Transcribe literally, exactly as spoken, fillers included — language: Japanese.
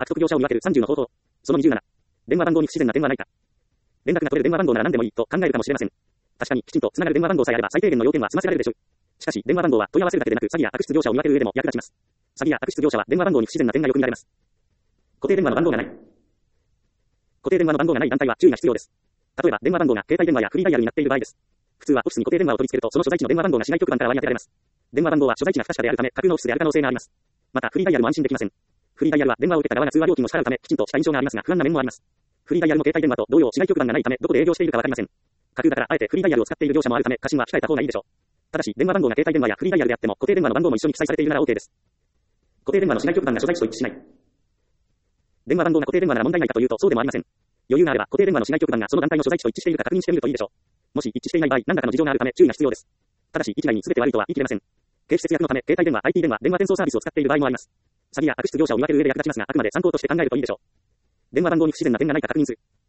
悪徳業者を見分けるさんじゅうの方法。そのにじゅうなな。電話番号に不自然な点はないか。連絡が取れる電話番号なら何でもいいと考えるかもしれません。確かに、きちんと繋がる電話番号さえあれば最低限の要件は済ませられるでしょう。しかし、電話番号は問い合わせるだけでなく詐欺や悪質業者を見分ける上でも役立ちます。詐欺や悪質業者は電話番号に不自然な点がよく見られます。固定電話の番号がない。固定電話の番号がない団体は注意が必要です。例えば、電話番号が携帯電話やフリーダイヤルになっている場合です。普通はオフィスに固定電話を取り付けると、その所在地の電話番号が市外局番から割り当てられます。電話番号は所在地が不確かであるため、架空のオフィスである可能性があります。また、フリーダイヤルも安心できません。フリーダイヤルは電話を受けた側が通話料金を支払うため、きちんとした印象がありますが、不安な面もあります。フリーダイヤルの携帯電話と同様、市外局番がないため、どこで営業しているかわかりません。架空だから、あえてフリーダイヤルを使っている業者もあるため、過信は控えた方がいいでしょう。ただし、電話番号が携帯電話やフリーダイヤルであっても、固定電話の番号も一緒に記載されているなら OK です。固定電話の市外局番が所在地と一致しない。電話番号が固定電話なら問題ないかというと、そうでもありません。余裕があれば、固定電話の市外局番がその団体の所在地と一致しているか確認してみるといいでしょう。もし一致していない場合、何らかの事情があるため注意が必要です。ただし、一概に全て悪いとは言い切れません。経費節約のため、携帯電話、アイティー 電話、電話転送サービスを使っている場合もあります。詐欺や悪質業者を見分ける上で役立ちますが、あくまで参考として考えるといいでしょう。電話番号に不自然な点がないか確認する。